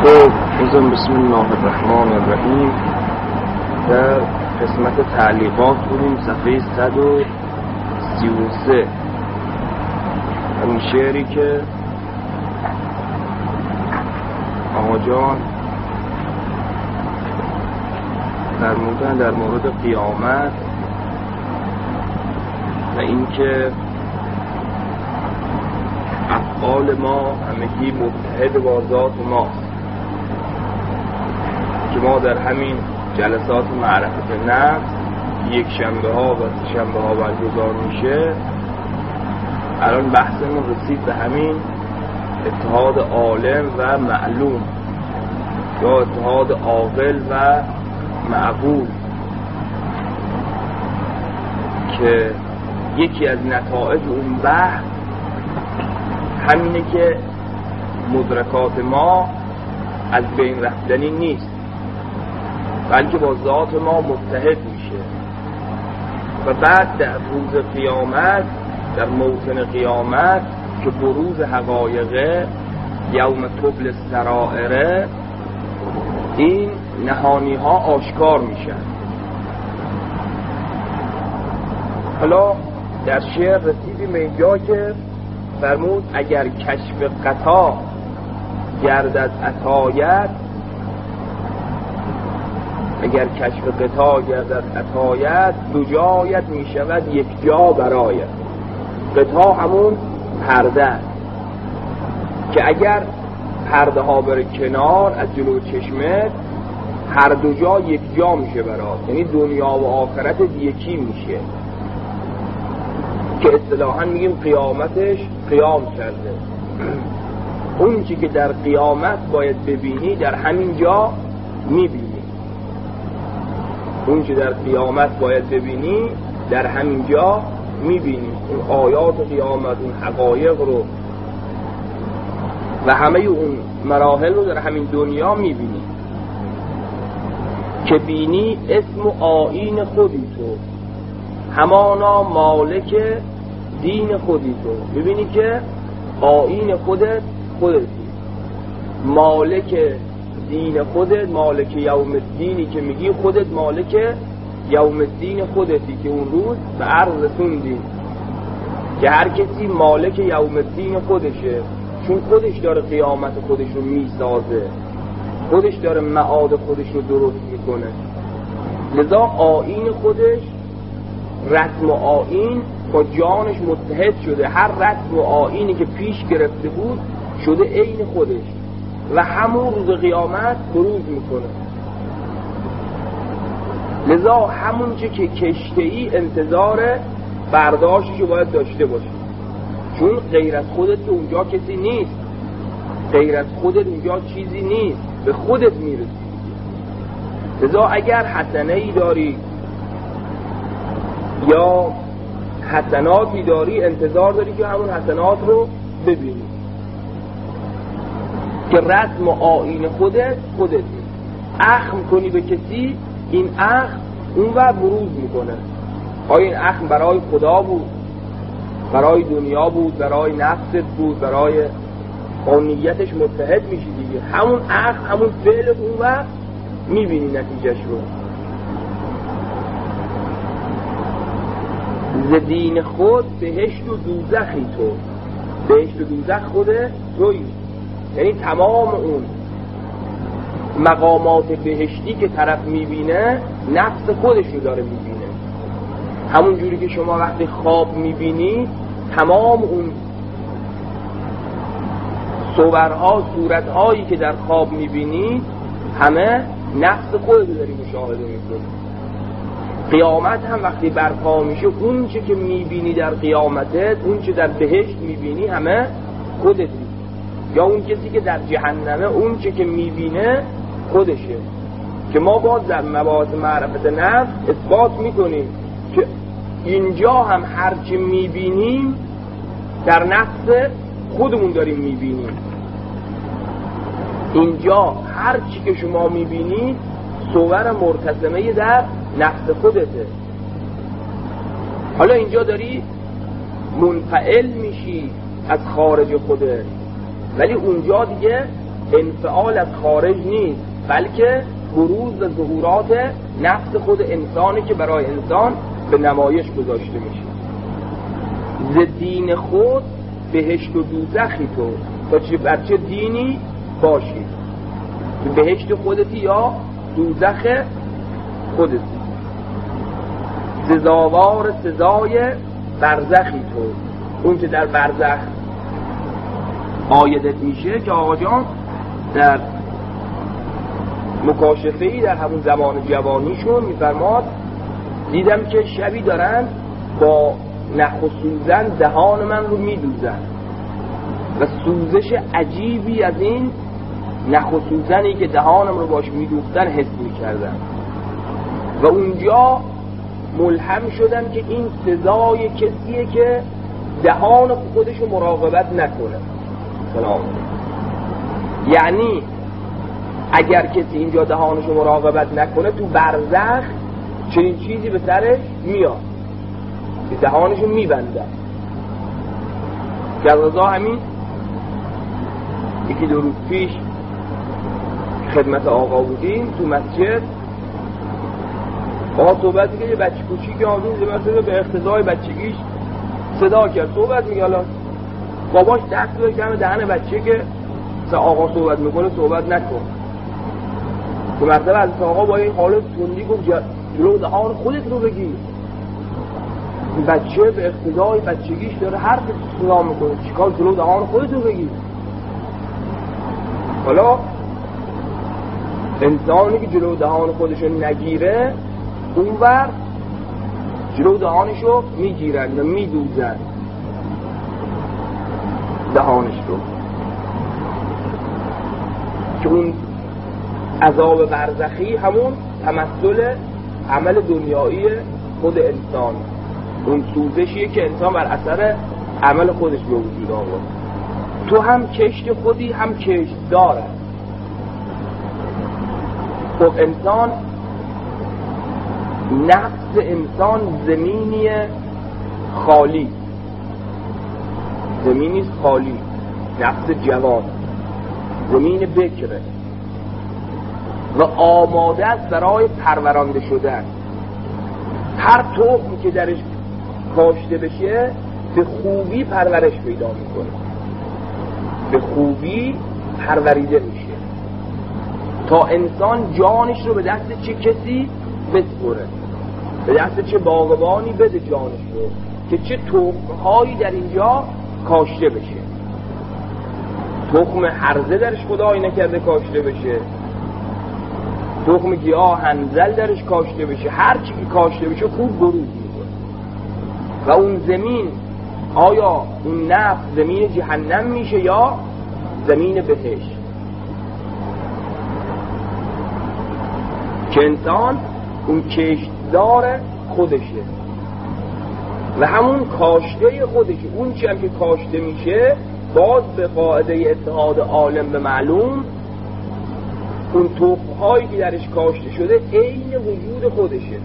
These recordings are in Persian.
خب بسم الله الرحمن الرحیم. در قسمت تعلیقات بودیم، صفحه 133. همین شعری که آقا جان فرمودن در مورد قیامت و اینکه افعال ما همگی متحد با ذات ماست، که ما در همین جلسات معرفت نفس یک شنبه ها و سه شنبه ها برگزار میشه، الان بحثمون رسید به همین اتحاد عالم و معلوم یا اتحاد عاقل و معقول، که یکی از نتایج اون بحث همینه که مدرکات ما از بین رفتنی نیست، بلکه با ذات ما متحد میشه و بعد در روز قیامت، در موطن قیامت که بروز حقایقه، یوم تبل السرائر، این نهانی ها آشکار میشن. حالا در شعر رسیدیم به اینجا که فرمود اگر کشف قطع گردد عطایت، اگر کشف قطع گردد عطایت، دو جایت می شود یک جا برایت. قطع همون پرده، که اگر پرده ها بره کنار از جلو چشمت، هر دو جا یک جا میشه برات، یعنی دنیا و آخرت یکی میشه، که اصطلاحاً میگیم قیامتش قیام کرده. اون چی که در قیامت باید ببینی در همین جا میبینی، اون چی در قیامت باید ببینی در همین جا میبینی. اون آیات قیامت، اون حقایق رو و همه اون مراحل رو در همین دنیا میبینی، که بینی اسم و آیین خودی تو، همانا مالک دین خودی تو. ببینی که آیین خودتی، مالک دین خودت، مالک یوم الدینی که میگی، خودت مالک یوم الدین خودتی، که اون روز به عرض رسوندی که هر کسی مالک یوم الدین خودشه، چون خودش داره قیامت خودش رو میسازه، خودش داره معاد خودش رو درست میکنه. لذا آیین خودش، رسم و آیین با جانش متحد شده. هر رسم و آیینی که پیش گرفته بود شده عین خودش و همون روز قیامت بروز میکنه. لذا همون چه که کشته‌ای انتظار برداشتش رو باید داشته باشی، چون غیر از خودت که اونجا کسی نیست، غیر از خودت اونجا چیزی نیست، به خودت میرسی. لذا اگر حسنه‌ای داری یا حسناتی داری، انتظار داری که همون حسنات رو ببینی، که رسم و آیین خودتی. اخم کنی به کسی، این اخم اون ور بروز میکنه. آیا این اخم برای خدا بود، برای دنیا بود، برای نفست بود، برای آنیتش متحد میشی دیگه. همون اخم، همون فعل اون ور میبینی نتیجهش رو. ز دین خود بهشت و دوزخی تو، بهشت و دوزخ خود تویی، یعنی تمام اون مقامات بهشتی که طرف میبینه نفس خودش رو داره میبینه. همون جوری که شما وقتی خواب میبینی تمام اون صورها، صورتهایی که در خواب میبینی همه نفس خودت رو داری مشاهده میکنی. قیامت هم وقتی برپا میشه، اون چه که میبینی در قیامتت، اون چه در بهشت میبینی همه خودتی. یا اون کسی که در جهنمه، اون چه که میبینه خودشه. که ما باز در مباحث معرفت نفس اثبات میکنیم که اینجا هم هرچی میبینیم در نفس خودمون داریم میبینیم. اینجا هرچی که شما میبینید صور مرتسمه در نفس خودته. حالا اینجا داری منفعل میشی از خارج خودت، ولی اونجا دیگه انفعال از خارج نیست، بلکه بروز و ظهورات نفس خود انسانی که برای انسان به نمایش گذاشته میشه. ز دین خود بهشت و دوزخی تو، تا چه بر چه دینی باشی، بهشت خودتی یا دوزخ خودتی. سزاوار سزای برزخی تو، اون که در برزخ آیدت میشه که آقا جان در مکاشفه‌ای در همون زمان جوانیشون میفرماد دیدم که شبی دارن با نخ و سوزن دهان من رو میدوزن و سوزش عجیبی از این نخ و سوزنی که دهانم رو باش میدوختن حس میکردم و اونجا ملهم شدم که این سزای کسیه که دهان خودش رو مراقبت نکنه. سلام. یعنی اگر کسی اینجا دهانش رو مراقبت نکنه تو برزخ چنین چیزی به سرش میاد که دهانش رو میبنده. که از همین یکی دو روز پیش خدمت آقا بودیم تو مسجد، آقا صحبت که یه بچه کوچیک آدون مثلا به اقتضای بچگیش صدا کرد صحبت میگه، الان باباش دست رو کمه دهن بچه که آقا صحبت میکنه صحبت نکن. که مرتبه از آقا با این حالت تندی گفت جلو دهان خودت رو بگیر. بچه به اقتضای بچگیش داره حرف صدا میکنه، چیکار جلو دهان خودت رو بگیر. حالا انسانی که جلو دهان خودش رو نگیره اونور جلو دهانش رو میگیرن و میدوزن دهانش رو، که اون عذاب برزخی همون تمثل عمل دنیایی خود انسان، اون سوزشیه که انسان بر اثر عمل خودش به وجود آورد. تو هم کشت خودی هم کشت داره. خب انسان، نفس انسان زمینی خالی، زمینی خالی، نفس جوان، زمین بکره و آماده است برای پرورانده شدن. هر تخمی که درش کاشته بشه به خوبی پرورش پیدا میکنه، به خوبی پروریده میشه تا انسان جانش رو به دست چه کسی بسپره، به دست چه باغبانی بده جانش رو که چه تخم‌هایی در اینجا کاشته بشه. تخم هرزه درش خدای نکرده کاشته بشه، تخم گیاه هنزل درش کاشته بشه، هر چی که کاشته بشه خوب بروز میکنه. و اون زمین آیا اون نفس زمین جهنم میشه یا زمین بهشت؟ که انسان اون کشتزار خودشه و همون کاشته خودشه. اون چی هم که کاشته میشه باز به قاعده اتحاد عالم به معلوم اون تخم‌هایی که درش کاشته شده عین وجود خودشه،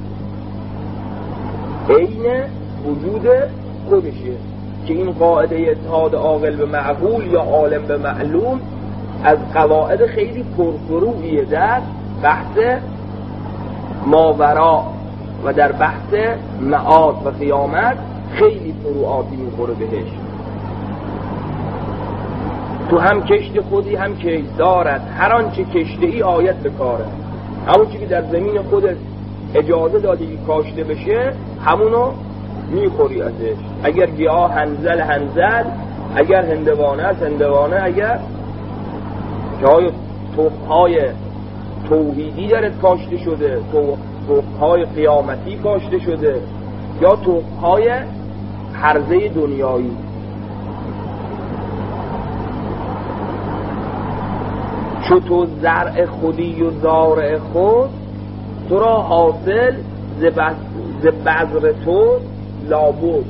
عین وجود خودشه. که این قاعده اتحاد عاقل به معقول یا عالم به معلوم از قواعد خیلی پرفروعیه در بحث ماورا و در بحث معاد و قیامت خیلی فروعاتی میخوره بهش. تو هم کشت خودی هم کشت دارد، هر آنچه کشته ای آیت به کاره. همون چی که در زمین خودت اجازه دادی که کاشته بشه همونو میخوری ازش. اگر گیاه هنزل هنزل، اگر هندوانه است هندوانه، اگر جای تخم‌های توحیدی درت کاشته شده، تخم‌های قیامتی کاشته شده، یا تخم‌های هرزه دنیایی. چو تو زرع خودی و زارع خود، تو را حاصل ز بذر تو لابد.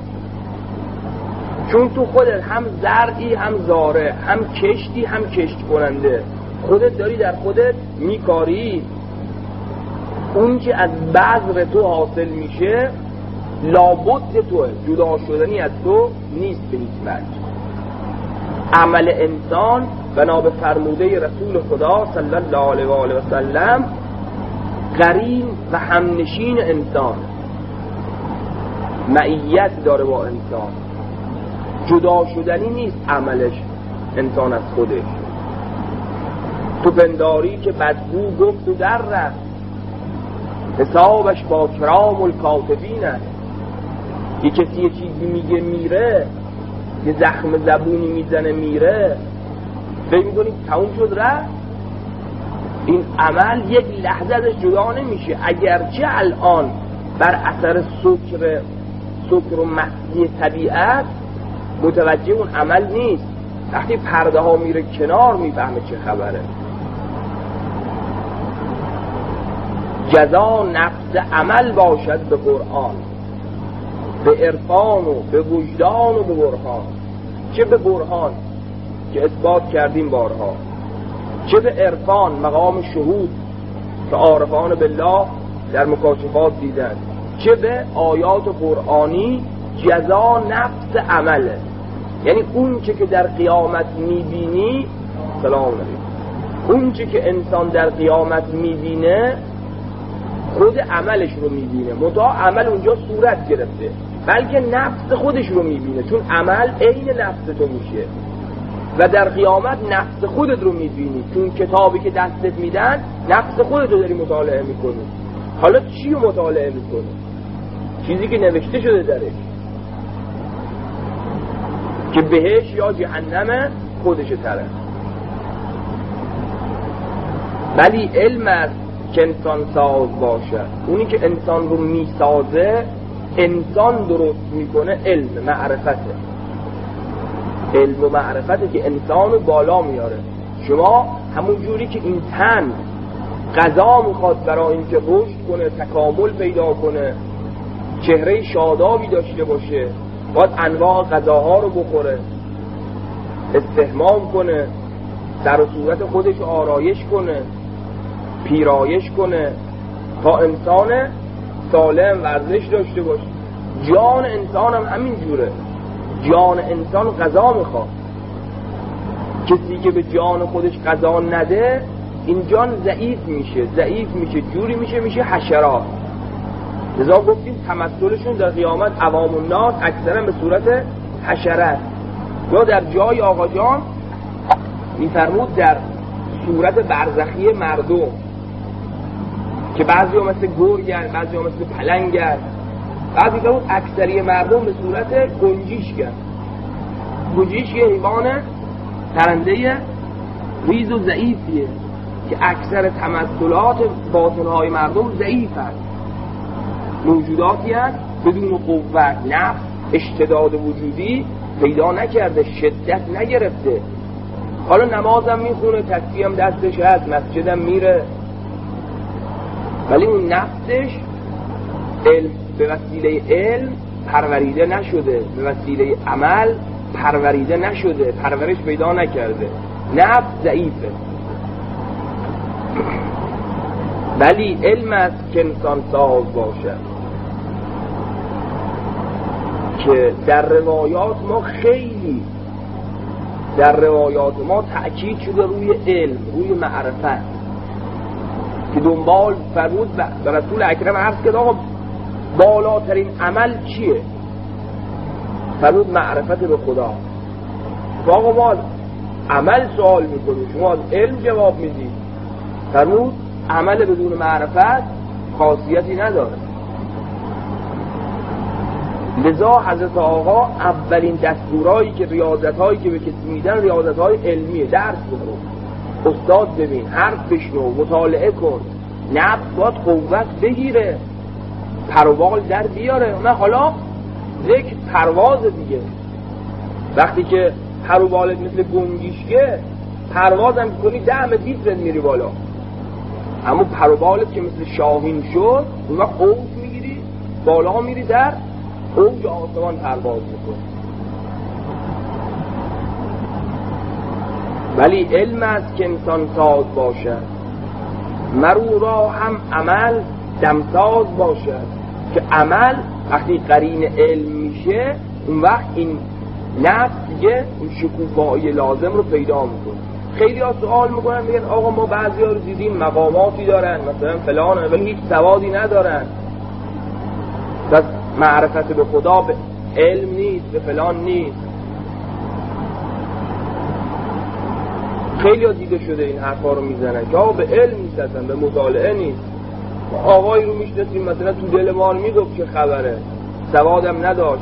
چون تو خودت هم زرعی هم زارع، هم کشتی هم کشت کننده، خودت داری در خودت میکاری، اون که از بذر تو حاصل میشه لابد توه، جدا شدنی از تو نیست به هیچ وجه. عمل انسان بنا به فرموده رسول خدا صلی الله علیه و آله و سلم قرین و همنشین انسان، معیت داره با انسان، جدا شدنی نیست عملش انسان از خودش. تو پنداری که بدگو گفت و در رفت، حسابش با کرام الکاتبین است. یه کسی یه چیزی میگه میره، یه زخم زبونی میزنه میره، فکر میکنی تموم شد رفت؟ این عمل یک لحظه ازش جدا نمیشه، اگرچه الان بر اثر سکر و مستی طبیعت متوجه اون عمل نیست، وقتی پرده ها میره کنار میفهمه چه خبره. جزا نفس عمل باشد به قرآن، به عرفان و به وجدان و به برهان. چه به برهان که اثبات کردیم بارها، چه به عرفان مقام شهود که عارفان بالله در مکاشفات دیدن، چه به آیات قرآنی جزا نفس عمله. یعنی اون چه که در قیامت میبینی، سلام علیکم، اون چه که انسان در قیامت میبینه خود عملش رو میبینه، منتها عمل اونجا صورت گرفته، بلکه نفس خودش رو میبینه، چون عمل عین نفس تو میشه و در قیامت نفس خودت رو میبینی، چون کتابی که دستت میدن نفس خودت رو داری مطالعه میکنی. حالا چی رو مطالعه میکنی؟ چیزی که نوشته شده درش که بهش یا جهنم خودش تره. ولی علم است که انسان ساز باشه، اونی که انسان رو میسازه، انسان درست میکنه، علم معرفته. علم و معرفته که انسان رو بالا میاره. شما همون جوری که این تن غذا میخواد برای اینکه رشد کنه، تکامل پیدا کنه، چهره شادابی داشته باشه، باید انواع غذاها رو بخوره، استحمام کنه، سر و صورت خودش آرایش کنه، پیرایش کنه تا انسان سالم ورزش داشته باشه. جان انسان هم همین جوره، جان انسان غذا میخواد. کسی که به جان خودش غذا نده، این جان ضعیف میشه، جوری میشه حشرات. لذا گفتیم تمثلشون در قیامت عوام الناس اکثرا به صورت حشرات. یا در جای آقا جان میفرمود در صورت برزخی مردم که بعضی ها مثل گرگن، بعضی ها مثل پلنگن، بعضی ها اکثری مردم به صورت گنجیشکن. گنجیشک حیوان پرنده ریز و ضعیفیه که اکثر تمثلات باطنهای مردم ضعیف هست، موجوداتی هست بدون قوت، نفس، اشتداد وجودی پیدا نکرده، شدت نگرفته. حالا نمازم میخونه، تسبیح هم دستش هست، مسجدم میره، ولی اون نفسش به وسیله علم پروریده نشده، به وسیله عمل پروریده نشده، پرورش پیدا نکرده، نفس ضعیفه. ولی علم است که انسان ساز باشد، که در روایات ما خیلی تأکید شده روی علم، روی معرفت، که دنبال فرمود و رسول اکرم عرض کرد آقا بالاترین عمل چیه؟ فرمود معرفت به خدا. آقا ما عمل سوال میکنیم، شما از علم جواب میدید. فرمود عمل بدون معرفت خاصیتی نداره. لذا حضرت آقا اولین دستورایی که ریاضت‌هایی که به کسی میدن ریاضت‌های علمیه. درس بخون، استاد ببین، حرف بشنو، مطالعه کن، نفس باید قوت بگیره، پروبال در بیاره. نه حالا ذکر پرواز دیگه، وقتی که پروبالت مثل گنجیشکه پرواز هم کنی 10 متر میری بالا، اما پروبالت که مثل شاهین شد اون وقت اوج میگیری، بالا میری، در اوج آسمان پرواز میکنی. ولی علم است که انسان ساز باشد، مرو را هم عمل دمساز باشد. که عمل وقتی قرین علم میشه، اون وقت این نفس دیگه اون شکوفایی لازم رو پیدا میکنه. خیلی ها سوال میکنن میگن آقا ما بعضی ها رو دیدیم مقاماتی دارن مثلا فلان ولی هیچ سوادی ندارن، بس معرفت به خدا به علم نیست، به فلان نیست. خیلی ها دیده شده این حرفا رو میزنن که آقا به علم نیست، اصلا به مطالعه نیست. آقایی رو میشناسیم مثلا تو دل مال میگفت چه خبره، سوادم نداشت.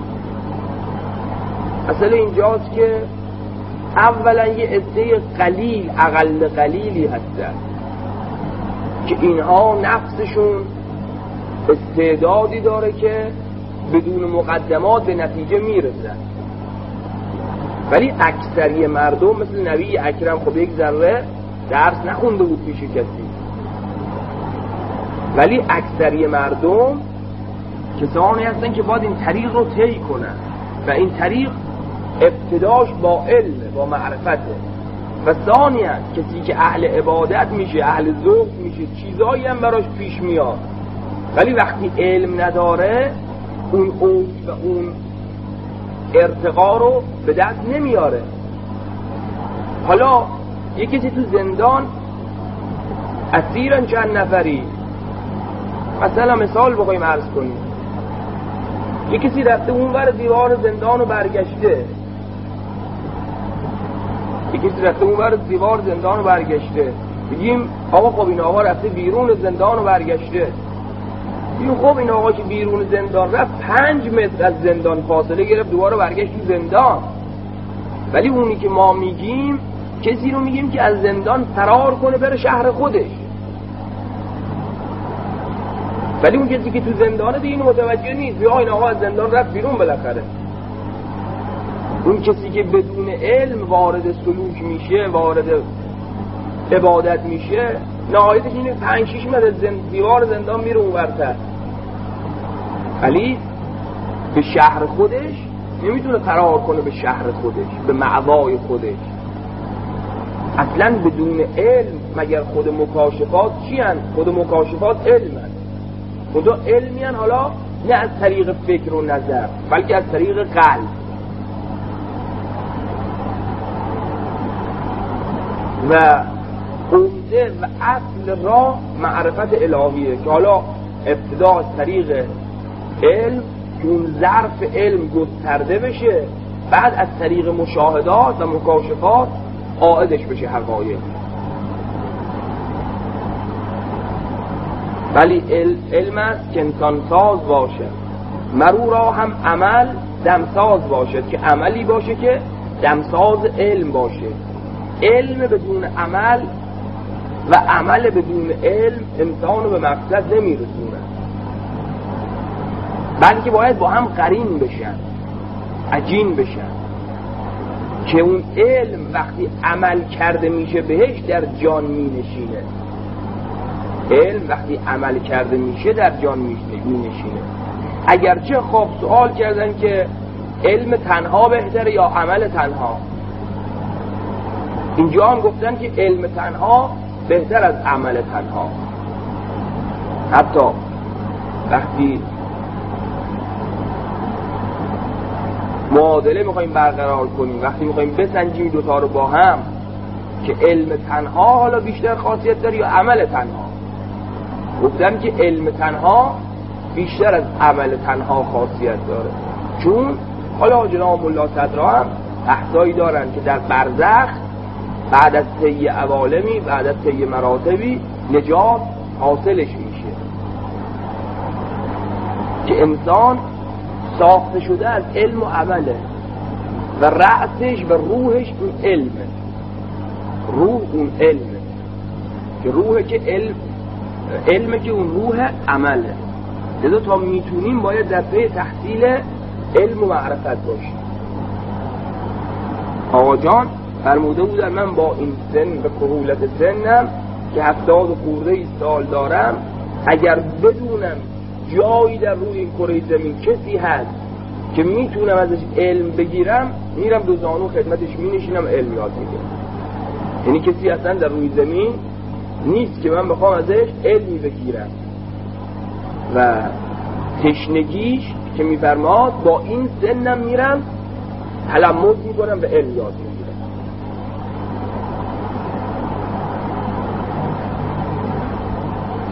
اصلا اینجاست که اولا یه عده قلیل، اقل قلیلی هستن که اینها نفسشون استعدادی داره که بدون مقدمات به نتیجه میرسن، ولی اکثری مردم مثل نبی اکرم خب یک ذره درس نخونده بود پیش کسی، ولی اکثری مردم کسانی هستن که باید این طریق رو طی کنن و این طریق ابتداش با علم، با معرفته. و ثانیاً کسی که اهل عبادت میشه، اهل ذوق میشه، چیزایی هم براش پیش میاد، ولی وقتی علم نداره اون اوج و اون ارتقا رو به دست نمیاره. حالا یک کسی تو زندان اسیرن چند نفری، مثلا مثال بخوایم عرض کنیم، یک کسی رفته اون ور دیوار زندان و برگشته، بگیم آقا خب این آقا رفته بیرون زندان و برگشته. بگیم خب این آقا که بیرون زندان رفت 5 متر از زندان فاصله گرفت دوباره برگشت تو زندان، ولی اونی که ما میگیم کسی رو میگیم که از زندان فرار کنه بره شهر خودش، ولی اون کسی که تو زندانه دیگه متوجه نیست بیا این آقا از زندان رفت بیرون بالاخره. اون کسی که بدون علم وارد سلوک میشه، وارد عبادت میشه، نهایتش اینه 5-6 متر دیوار زندان میره اونورتر، ولی به شهر خودش نمیتونه فرار کنه، به شهر خودش، به معوای خودش. اصلا بدون علم مگر خود مکاشفات چی هن؟ خود مکاشفات علم هن. خدا علمی هن، حالا نه از طریق فکر و نظر بلکه از طریق قلب. و عمده و اصل راه معرفت الهیه که حالا ابتدا از طریق علم که اون ظرف علم گسترده بشه، بعد از طریق مشاهدات و مکاشفات عائدش بشه حقایق. ولی علم است که انسان ساز باشه، مرو را هم عمل دمساز باشد، که عملی باشه که دمساز علم باشه. علم بدون عمل و عمل بدون علم انسان رو به مقصد نمیرسونه، بلکه باید با هم قرین بشن، عجین بشن، که اون علم وقتی عمل کرده میشه بهش در جان مینشینه. علم وقتی عمل کرده میشه در جان مینشینه. اگرچه خب سوال کردن که علم تنها بهتره یا عمل تنها، اینجا هم گفتن که علم تنها بهتر از عمل تنها. حتی وقتی معادله میخوایم برقرار کنیم، وقتی میخوایم بسنجیم دوتا رو با هم که علم تنها حالا بیشتر خاصیت داره یا عمل تنها، گفتن که علم تنها بیشتر از عمل تنها خاصیت داره. چون حالا جناب ملا صدرا هم احسایی دارن که در برزخ بعد از طی عوالمی، بعد از طی مراتبی نجات حاصلش میشه، که انسان ساخته شده از علم و عمله و رأسش و روحش اون علمه. روح اون علمه که روحه که علمه که اون روح عمله. لذا تا میتونیم باید در پی تحصیل علم و معرفت باشیم. آقا جان فرموده بودن من با این سن به کهولت سنم که 70 خورده سال دارم، اگر بدونم جایی در روی این کره زمین کسی هست که میتونم ازش علم بگیرم، میرم دو زانو خدمتش مینشینم علم یاد میگیرم. یعنی کسی اصلا در روی زمین نیست که من بخوام ازش علمی بگیرم. و تشنگیش که میفرماد با این سنم میرم تلمذ میکنم به علم یاد میگیرم.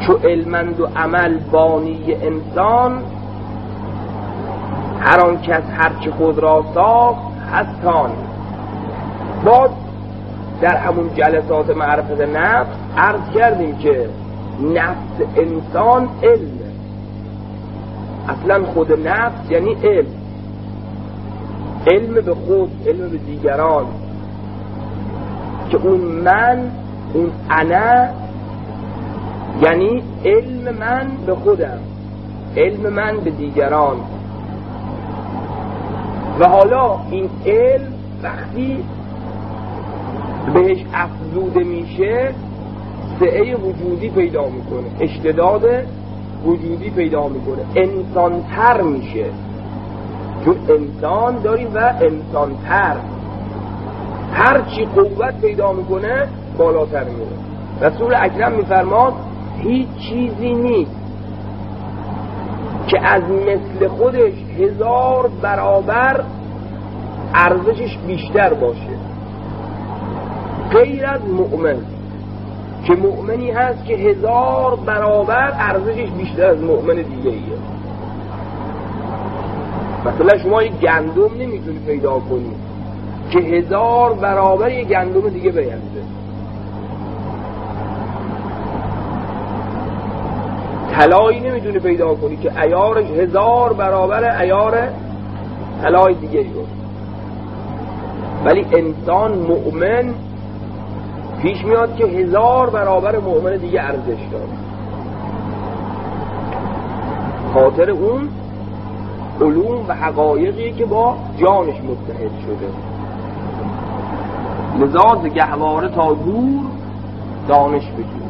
چو علمند و عمل بانی انسان، هر آن کس هرچه خود را ساخت هستان. باز در همون جلسات معرفت نفس عرض کردیم که نفس انسان علم، اصلا خود نفس یعنی علم، علم به خود، علم به دیگران، که اون من، اون انا، یعنی علم من به خودم، علم من به دیگران. و حالا این علم وقتی بهش افزوده میشه سعه وجودی پیدا میکنه، اشتداد وجودی پیدا میکنه، انسانتر میشه، چون انسان داریم و انسانتر، هرچی قوت پیدا میکنه بالاتر میره. رسول اکرم میفرماد هیچ چیزی نیست که از مثل خودش 1000 برابر ارزشش بیشتر باشه غیر از مؤمن، که مؤمنی هست که 1000 برابر ارزشش بیشتر از مؤمن دیگه ایه. مثلا شما یک گندم نمیتونی پیدا کنی که 1000 برابر یک گندم دیگه بیانده. طلایی نمیتونی پیدا کنی که عیارش 1000 برابر عیار طلای دیگه ایه. ولی انسان مؤمن پیش میاد که 1000 برابر مؤمن دیگه ارزش داره، خاطر اون علوم و حقایقی که با جانش متحد شده. لذا ز گهواره تا دور دانش بجو.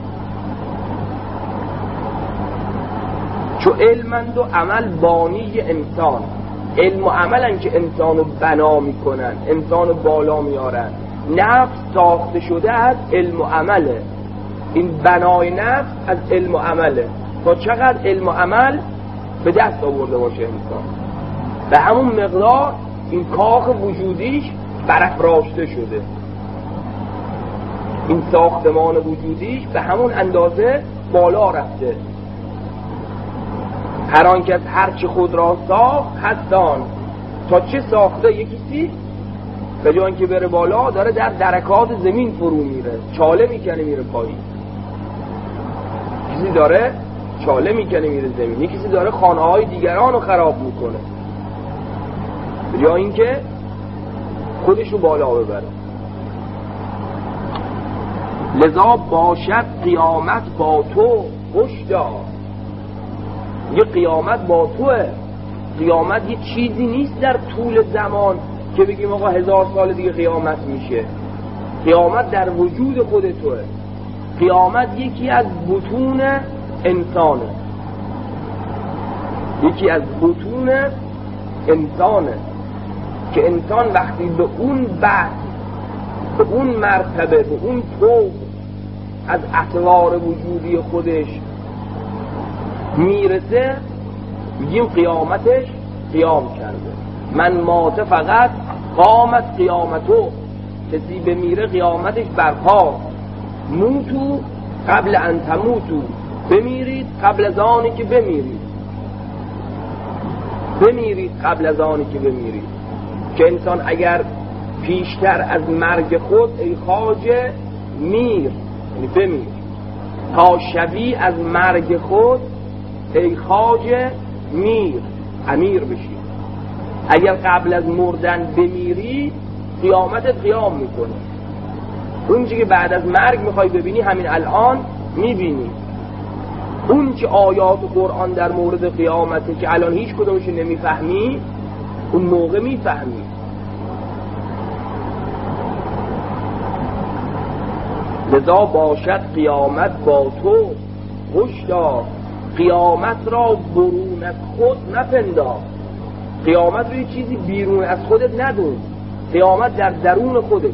چو علمند و عمل بانی انسان، علم و عملن که انسانو بنا میکنن، انسانو بالا میارن. نفس ساخته شده از علم و عمله، این بنای نفس از علم و عمله. تا چقدر علم و عمل به دست آورده باشه انسان، به همون مقدار این کاخ وجودیش برافراشته شده، این ساختمان وجودیش به همون اندازه بالا رفته. هر آن کس هرچه خود را ساخت هستان. تا چه ساخته؟ یکیسی به جای اینکه بره بالا داره در درکات زمین فرو میره، چاله میکنه میره پایین. کسی داره چاله میکنه میره زمین، یکیسی داره خانه های دیگران رو خراب میکنه به جای اینکه خودش رو بالا ببره. لذا باشد قیامت با تو هشدار. یه قیامت با توه. قیامت یه چیزی نیست در طول زمان که بگیم آقا 1000 سال دیگه قیامت میشه. قیامت در وجود خود توه. قیامت یکی از بطون انسانه، یکی از بطون انسانه که انسان وقتی به اون بعد، به اون مرتبه، به اون طور از اطوار وجودی خودش میرسه میگیم قیامتش قیام کرده. من مات فقط قامت قیامتو، کسی بمیره قیامتش برپا. موتو قبل ان تموتو، بمیرید قبل از آنی که بمیرید، بمیرید قبل از آنی که بمیرید. که انسان اگر پیشتر از مرگ خود ای خواجه میر، یعنی بمیر، تا شبی از مرگ خود ای خواجه میر، امیر بشی. اگر قبل از مردن بمیری قیامتت قیام میکنه. اون چی که بعد از مرگ میخوای ببینی همین الان میبینی. اون که آیات قرآن در مورد قیامته که الان هیچ کدومش نمیفهمی، اون موقع میفهمی. لذا باشد قیامت با تو هشدار. قیامت را برون از خود نپندار. قیامت رو یه چیزی بیرون از خودت ندون، قیامت در درون خودت.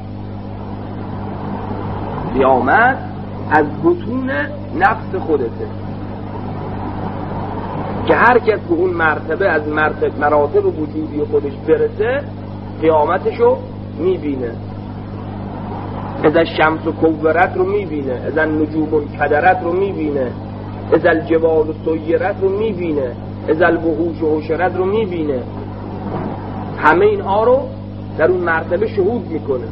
قیامت از بطون نفس خودته که هر کس به اون مرتبه از مراتب وجودی خودش برسه قیامتشو میبینه. از شمس و کورت رو میبینه، از نجوم و کدرت رو میبینه، ازل جبال و سیرت رو میبینه، ازل وحوش و حشرت رو میبینه. همه اینها رو در اون مرتبه شهود میکنه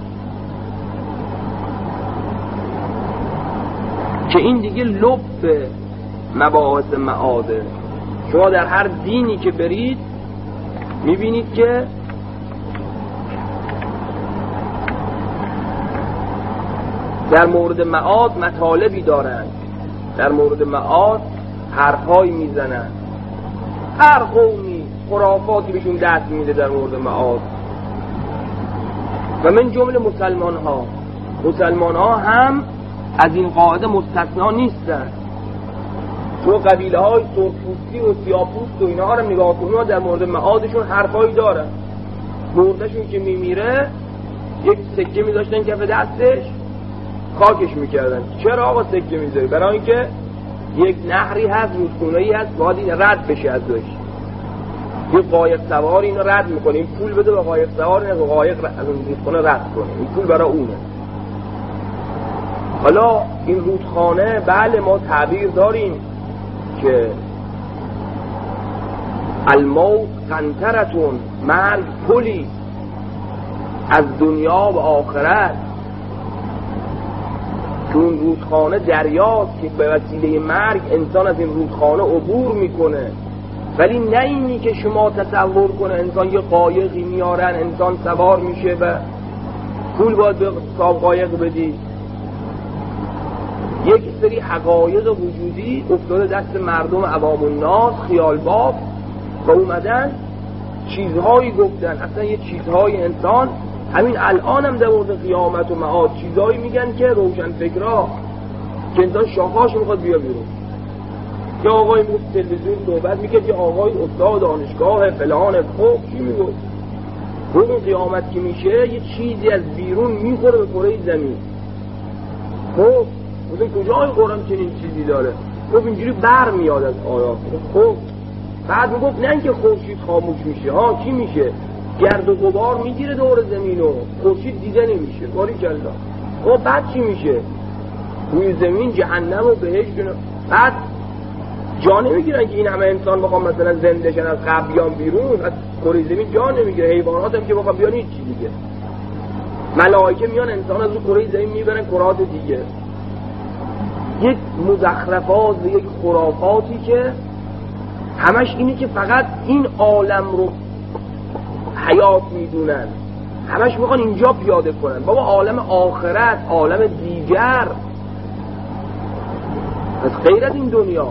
که این دیگه لب مباحث معاده. شما در هر دینی که برید میبینید که در مورد معاد مطالبی دارن، در مورد معاد حرفایی میزنن. هر قومی خرافاتی بهشون دست میده در مورد معاد و من جمله مسلمان ها هم از این قاعده مستثنا نیستن. تو قبیله های سرخپوستی و سیاه‌پوست و اینها رو نگاه کنید، در مورد معادشون حرفایی دارن. مردشون که میمیره یک سکه میذاشتن کف دستش، خاکش میکردن. چرا آقا سکه میذاری؟ برای اینکه یک نهری هست، رودخونه‌ای هست، باید رد بشه ازش. یه قایق سوار اینو رد میکنه، این پول بده به قایق سوار، اینو قایق از اون رودخونه رد کنه، این پول برای اونه. حالا این رودخانه بله ما تعبیر داریم که الموت قنطرتون، مرگ پلی از دنیا و آخرت، که اون رودخانه دریاست که به وسیله مرگ انسان از این رودخانه عبور میکنه. ولی نه اینی که شما تصور کنه انسان یه قایقی میارن، انسان سوار میشه و پول باید به صاحب قایق بدی. یک سری حقایق وجودی افتاده دست مردم عوام الناس، خیال باف، و اومدن چیزهایی گفتن. اصلا یه چیزهای انسان همین الان هم در مورد قیامت و معاد چیزهایی میگن که روشن فکرها که انسان شاخهاش میخواد بیا بیرون. یا آقای میگفت تلویزیون صحبت میکرد که آقای استاد دانشگاه فلان خوب چی میگفت؟ روز قیامت که میشه یه چیزی از بیرون میخوره به کره زمین. خب مثلا کجای قرآن چنین چیزی داره؟ خب اینجوری بر میاد از آیات. خب بعد میگفت نه اینکه خورشید خاموش میشه، ها چی میشه؟ گرد و غبار میگیره دور زمین و خورشید دیده نمیشه. باریکلا. خب بعد چی میشه؟ روی زمین جهنم و بهشت. بعد جا نمیگیرن که این همه انسان بخوام مثلا زنده شن از قبر بیان بیرون از کره زمین، جا نمیگیره. حیوانات هم که بخوام بیان هیچ چی دیگه. ملائکه میان انسان از کره زمین میبرن کرات دیگه. یک مزخرفات و یک خرافاتی که همش اینی که فقط این عالم رو حیات میدونن، همش میخوان اینجا پیاده کنن. بابا عالم آخرت، عالم دیگر از غیر از این دنیا.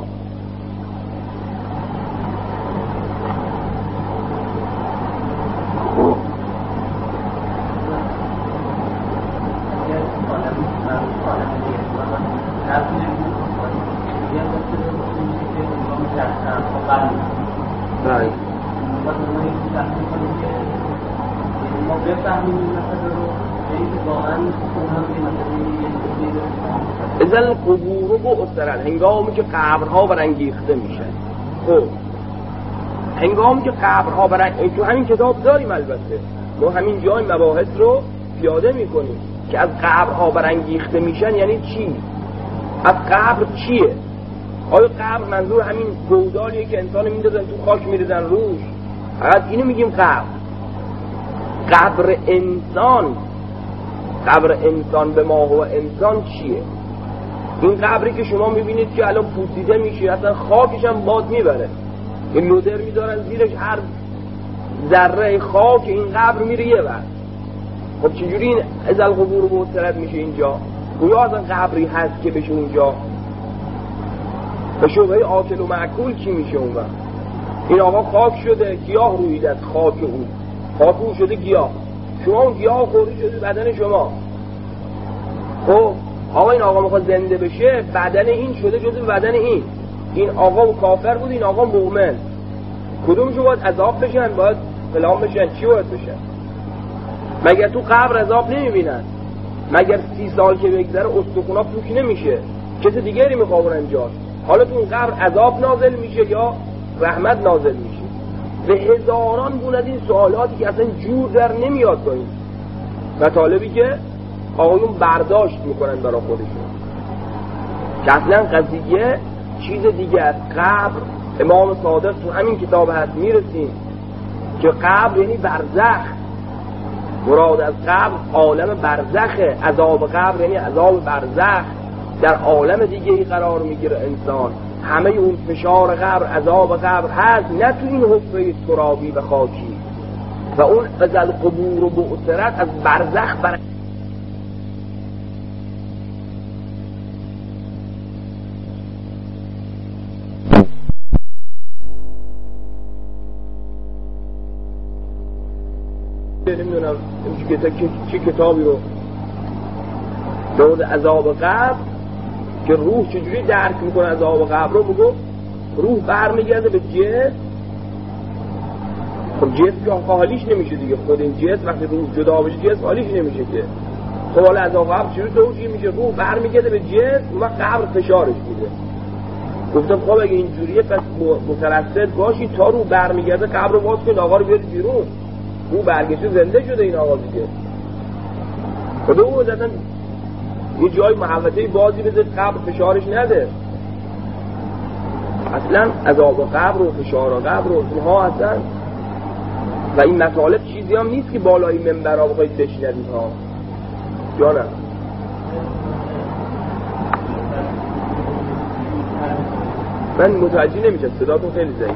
ازل قبور رو بسرن، هنگامی که قبرها برانگیخته میشن. خب هنگامی که قبرها برانگیخته، تو همین کتاب داریم البته، ما همین جای مباحث رو پیاده میکنیم که از قبرها برانگیخته میشن یعنی چی؟ از قبر چیه؟ آیا قبر منظور همین گودالیه که انسان میندازن تو خاک میریزن روش؟ فقط اینو میگیم قبر. قبر انسان به ما هو انسان چیه؟ این قبری که شما میبینید که الان پوسیده میشه، اصلا خاکش هم باد میبره، این لودر میدارن زیرش، هر ذره خاک این قبر میره یه وقت. خب چجوری این ازل قبور رو بسرد میشه اینجا؟ گویا اصلا قبری هست که بشه اونجا؟ به شبهه آکل و معکول چی میشه اون وقت؟ این آقا خاک شده، گیاه روید از خاک اون، خاک اون شده گیاه، شما اون گیاه خوری شده بدن شما. خب آقا این آقا میخواد زنده بشه، بدن این شده جزو بدن این آقا کافر بود، این آقا مؤمن. کدومشون باید عذاب بشن، باید فلان بشن، چی باید بشن؟ مگر تو قبر عذاب نمیبینن؟ مگر 30 سال که بگذره استخونا پوک نمیشه، کس دیگری میخوابونن اینجا؟ حالا تو اون قبر عذاب نازل میشه یا رحمت نازل میشه؟ به هزاران گونه از این سوالاتی که اصلا جور در نمیاد با این مطالبی که آقایون برداشت میکنن برای خودشون، که اصلا قضیه چیز دیگه از قبر. امام صادق تو همین کتاب هست میرسیم که قبر یعنی برزخ. مراد از قبر عالم برزخه. عذاب قبر یعنی عذاب برزخ، در عالم دیگه ای قرار میگیره انسان. همه اون فشار قبر، عذاب قبر هست، نه تو این حفره ترابی و خاکی. و اون از القبور و بعثرت از برزخ نمیدونم چه کتابی رو دور عذاب قبر که روح چجوری درک میکنه عذاب قبر رو، بگو روح برمیگرده به جسم. خب جسم که حالیش نمیشه دیگه، خود این جسم وقتی روح جدا بشه جسم حالیش نمیشه که. خب حالا عذاب قبر چجوری توجیه میشه؟ روح برمیگرده به جسم و قبر فشارش میده. گفتم خب اگه اینجوریه پس مترصد باشی تا روح برمیگرده قبر رو باز کن، آقا رو بیارید بیرون. او برگشته زنده شده این آقا دیگه. خدا او زدن یه جای محوطه بازی بذار قبر فشارش نده. اصلا عذاب قبر و فشار قبر و اینها هستن و این مطالب چیزی هم نیست که بالای منبر ها بخواید بشنوید ها. یا نه؟ من متوجه نمیشم، صداتون خیلی ضعیف.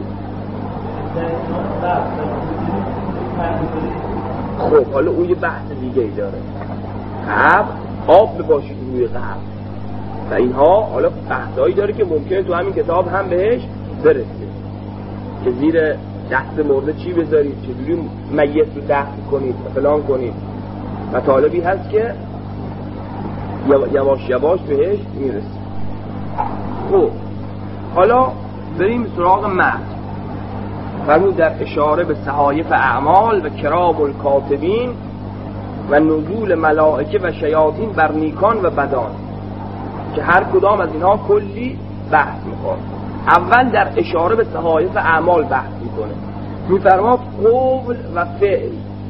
خب حالا اون یه بحث دیگه ای داره. قبر آب بباشید روی قبر و اینها حالا بحثایی داره که ممکنه تو همین کتاب هم بهش برسید که زیر دست مرده چی بذارید، چجوری میت رو دفن کنید و فلان کنید. مطالبی هست که یواش یواش بهش میرسید. خب حالا بریم سراغ متن. فرمود در اشاره به صحایف اعمال و کرام الکاتبین و نزول ملائکه و شیاطین بر نیکان و بدان که هر کدام از اینها کلی بحث میکنه. اول در اشاره به صحایف اعمال بحث میکنه. میفرماد قول و فعل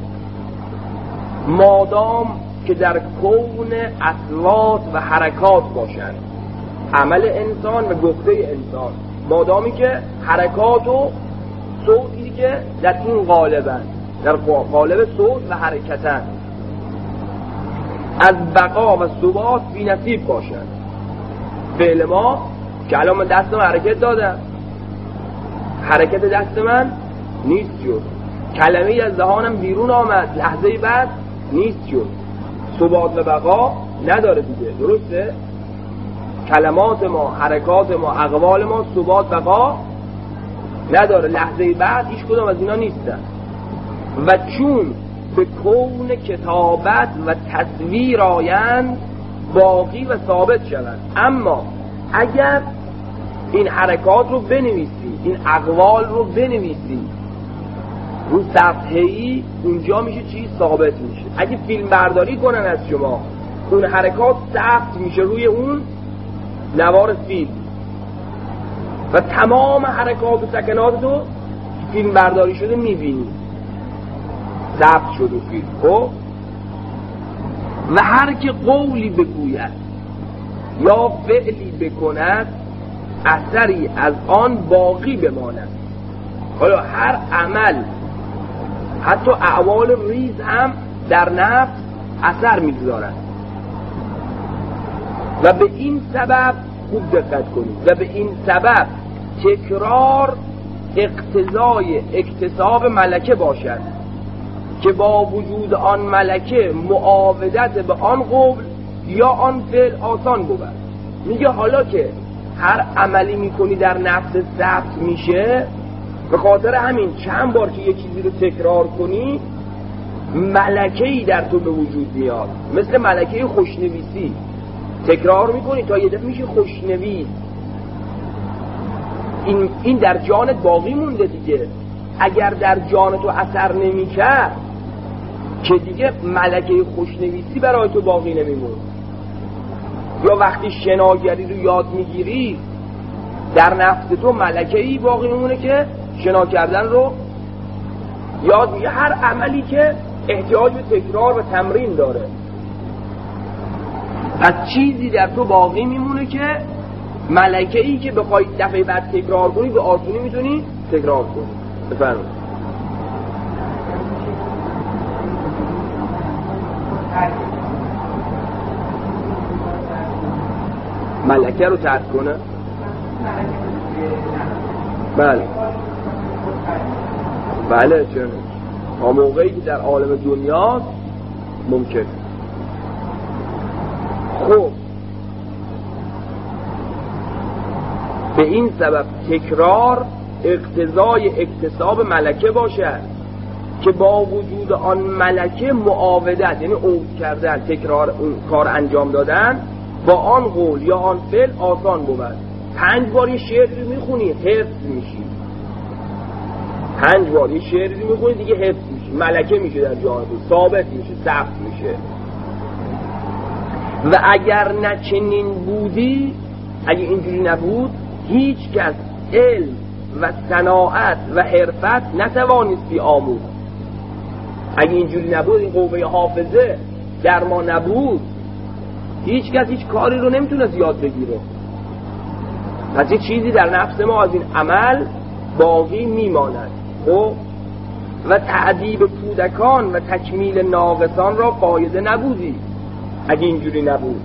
مادام که در کون اصوات و حرکات باشند، عمل انسان و گفته انسان، مادامی که حرکات و صوتی که در این غالبن، در قالب صوت و حرکتن، از بقا و ثبات بی نصیب باشند. فعل ما که الان من دست من حرکت دادم، حرکت دست من نیست شد. کلمه از دهانم بیرون آمد، لحظه بعد نیست شد. ثبات و بقا نداره دیگه، درسته؟ کلمات ما، حرکات ما، اقوال ما ثبات بقا نداره، لحظه بعد هیچ کدام از اینا نیستن. و چون به کون کتابت و تصویر آیند باقی و ثابت شوند. اما اگر این حرکات رو بنویسی، این اقوال رو بنویسی رو صفحه‌ای، اونجا میشه چی؟ ثابت میشه. اگه فیلم برداری کنن از شما، اون حرکات ثبت میشه روی اون نوار فیلم و تمام حرکات و سکنات رو فیلم برداری شده میبینی، ثبت شده فیلم. خب و هر که قولی بگوید یا فعلی بکند اثری از آن باقی بماند. حالا هر عمل، حتی اعمال ریز هم در نفس اثر میگذارند و به این سبب خوب دقت کنید، و به این سبب تکرار اقتضای اکتساب ملکه باشد که با وجود آن ملکه معاودت به آن قول یا آن فعل آسان بود. میگه حالا که هر عملی میکنی در نفس ثبت میشه، به خاطر همین چند بار که یه چیزی رو تکرار کنی ملکه‌ای در تو به وجود میاد. مثل ملکه خوشنویسی، تکرار میکنی تا یه دفعه میشه خوشنویس. این در جانت باقی مونده دیگه. اگر در جان تو اثر نمیکرد که دیگه ملکه خوشنویسی برای تو باقی نمیمون. یا وقتی شناگری رو یاد میگیری در نفس تو ملکه‌ای باقی میمونه که شنا کردن رو یاد میگه. هر عملی که احتیاج به تکرار و تمرین داره، پس چیزی در تو باقی میمونه که ملکه ای که بخوای دفعه بعد تکرار کنی به آسونی میتونی تکرار کنی. بفرمایید. ملکه رو ترک کنه؟ بله چرا؟ تا موقعی که در عالم دنیاست ممکن. خب به این سبب تکرار اقتضای اکتساب ملکه باشد که با وجود آن ملکه معاودت، یعنی عود کردن، تکرار اون کار انجام دادن با آن قول یا آن فعل آسان بود. 5 بار یه شعر رو میخونی حفظ میشی، 5 بار یه شعر رو میخونی دیگه حفظ میشی، ملکه میشه در جان تو، ثابت میشه، ثبت میشه. و اگر نه چنین بودی، اگه اینجوری نبود، هیچ کس علم و صناعت و حرفت نتوانستی آموز. اگه اینجوری نبود، این قوه حافظه در ما نبود، هیچ کس هیچ کاری رو نمیتونست یاد بگیره. پس یه چیزی در نفس ما از این عمل باقی میماند. و تعذیب کودکان و تکمیل ناقصان را فایده نبودی اگه اینجوری نبود.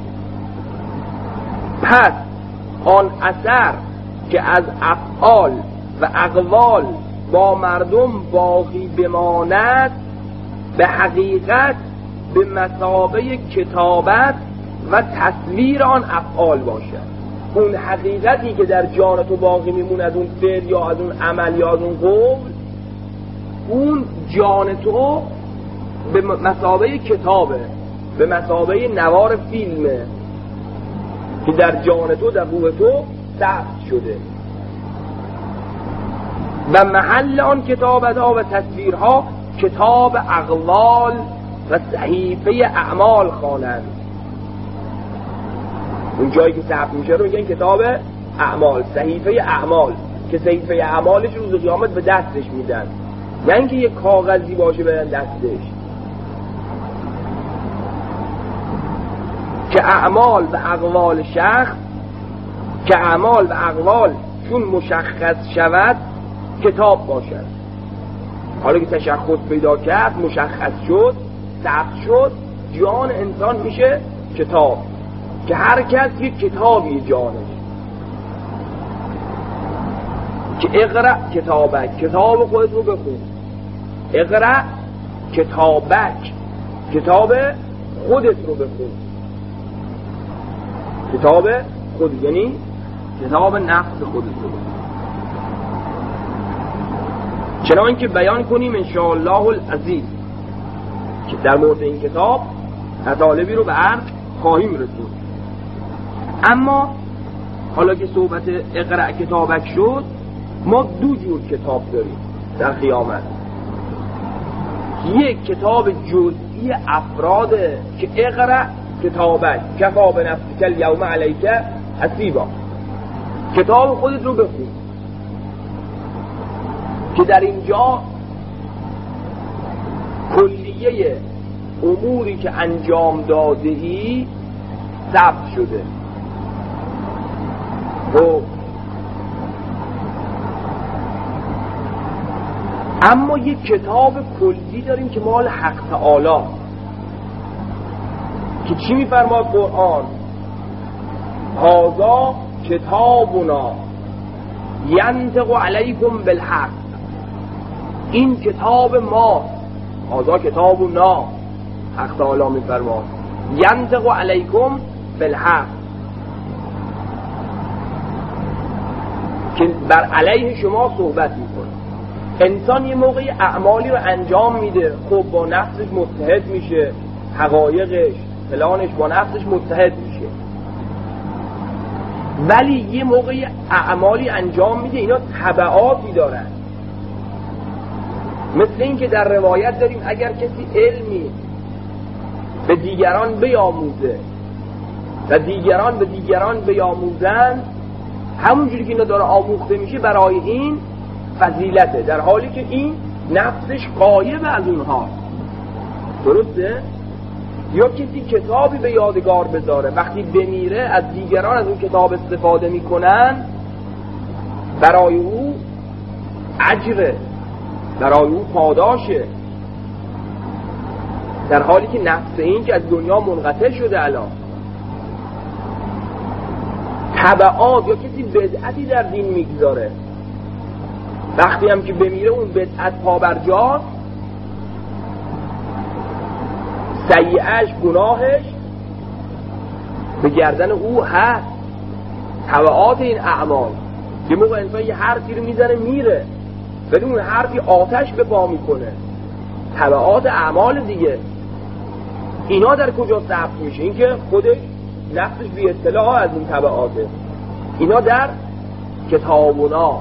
پس آن اثر که از افعال و اقوال با مردم باقی بماند به حقیقت به مثابه کتابت و تصویر آن افعال باشد. اون حقیقتی که در جان تو باقی میمونه از اون فعل یا از اون عمل یا از اون قول، اون جان تو به مثابه کتابه، به مثابه نوار فیلمه که در جان تو، در روح تو ثبت شده. و محل آن کتابتها و تصویرها کتاب اقوال و صحیفه اعمال خوانند. اون جایی که ثبت میشه رو میگن کتاب اعمال، صحیفه اعمال، که صحیفه اعمالش روز قیامت به دستش میدن، نه اینکه یه کاغذی باشه بدن دستش. که اعمال و اقوال شخص، که اعمال و اقوال چون مشخص شود کتاب باشد. حالا که تشخص پیدا کرد، مشخص شد، ثبت شد، جان انسان میشه کتاب، که هر کس یک کتابی جانش. که اقرأ کتابک، کتاب خودت رو بخون. اقرأ کتابک، کتاب خودت رو بخون. کتاب خود یعنی کتاب نفس خودت رو بخون. چنان که بیان کنیم انشاءالله العزیز که در مورد این کتاب مطالبی رو به عرض خواهیم رسوند. اما حالا که صحبت اقرأ کتابک شد، ما 2 جور کتاب داریم در قیامت. یک کتاب جزئی افراده که اقرأ کتابک کفا بنفسک الیوم علیک حسیبا، کتاب خودت رو بخون، که در اینجا کلیه اموری که انجام داده‌ای ثبت شده. خب اما یک کتاب کلی داریم که مال حق تعالی، که چی میفرماد قرآن؟ هذا کتابنا ینطق علیکم بالحق، این کتاب ما، هذا کتابنا، حق تعالی میفرماد ینطق علیکم بالحق، که بر علیه شما صحبت میکنه. انسان یه موقعی اعمالی رو انجام میده، خب با نفسش متحد میشه، حقایقش فلانش با نفسش متحد میشه، ولی یه موقعی اعمالی انجام میده اینا تبعاتی دارن. مثل این که در روایت داریم اگر کسی علمی به دیگران بیاموزه و دیگران به دیگران بیاموزن، همونجوری که اینا داره آموخته میشه برای این فضیلته، در حالی که این نفسش غایب از اونها. درسته؟ یا کسی کتابی به یادگار بذاره، وقتی بمیره از دیگران از اون کتاب استفاده میکنن، برای او اجره، برای او پاداشه، در حالی که نفس این که از دنیا منقطع شده الان. تبعات، یا کسی بدعتی در دین میگذاره، وقتی هم که بمیره اون بدعت پابرجاست، سیئه‌اش، گناهش به گردن او هست. تبعات این اعمال، یه موقع انسان یه حرفی رو میزنه میره، ولی اون حرفی آتش به پا میکنه. تبعات اعمال دیگه، اینا در کجا ثبت میشه؟ این که خودش نفسش بی اطلاع از این تبعاته. اینا در کتابونا،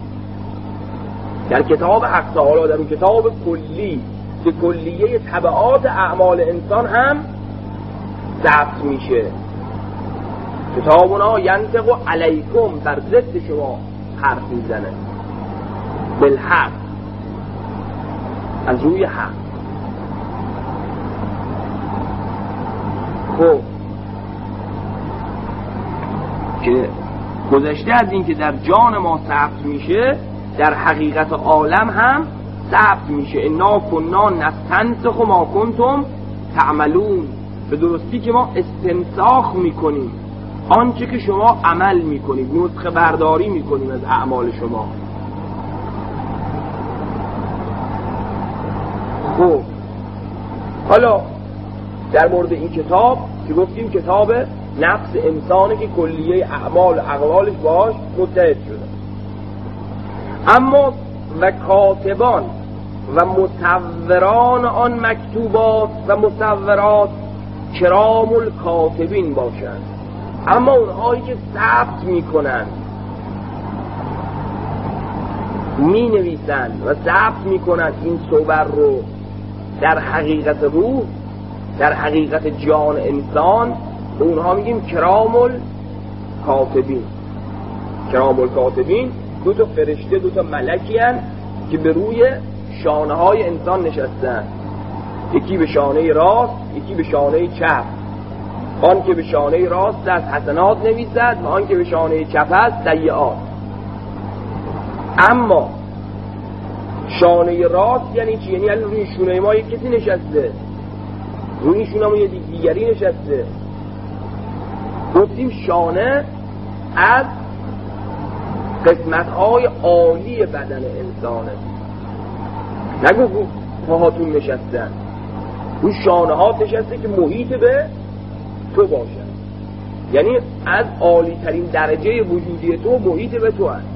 در کتاب حق تعالی، در اون کتاب کلی که کلیه تبعات اعمال انسان هم ثبت میشه. کتابونا ینطق علیکم، بر ضد شما حرف میزنه، بالحق، از روی حق. خب که گذشته از این که در جان ما ثبت میشه، در حقیقت عالم هم ثبت میشه. انا کنا نستنسخ ما کنتم تعملون، به درستی که ما استنساخ میکنیم آنچه که شما عمل میکنید، نسخه برداری میکنیم از اعمال شما. خب حالا در مورد این کتاب که گفتیم کتاب نفس انسانه که کلیه اعمال و اقوالش باش متحد شده، اما و کاتبان و مصوران آن مکتوبات و مصورات کرام الکاتبین باشند. اما اونهایی که ثبت میکنن، می نویسن و ثبت میکنن این صور رو در حقیقت روح، در حقیقت جان انسان، به اونها میگیم کرام الکاتبین. کرام الکاتبین دو تا فرشته، دو تا ملکی هستند که به روی شانه های انسان نشستن، یکی به شانه راست، یکی به شانه چپ. آن که به شانه راست از حسنات نویسد و آن که به شانه چپ است سیئات. اما شانه راست یعنی چی؟ یعنی روی شونه ما یک کسی نشسته، روی شونه ما یک دیگری نشسته. گفتیم شانه از قسمت‌های عالی بدن انسانه، نگو پاهاتون نشستن، اون شانه ها نشسته که محیط به تو باشه، یعنی از عالی ترین درجه وجودی تو محیط به تو هست.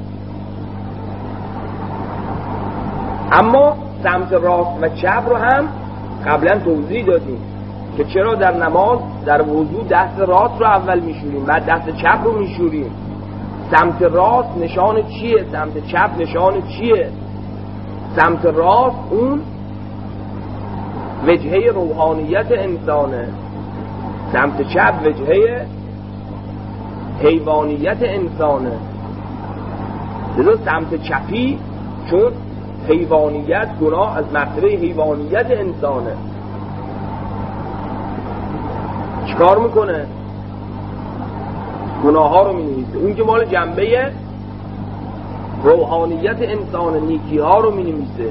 اما سمت راست و چپ رو هم قبلا توضیح دادیم که چرا در نماز در وضو دست راست رو اول میشوریم بعد دست چپ رو میشوریم. سمت راست نشان چیه؟ سمت چپ نشان چیه؟ سمت راست اون وجهه روحانیت انسانه، سمت چپ وجهه حیوانیت انسانه. لذا سمت چپی چون حیوانیت، گناه از مرتبه حیوانیت انسانه، چیکار میکنه؟ گناه ها رو مینویسه. اون که مال جنبه روحانیت انسان، نیکی ها رو مینویسه.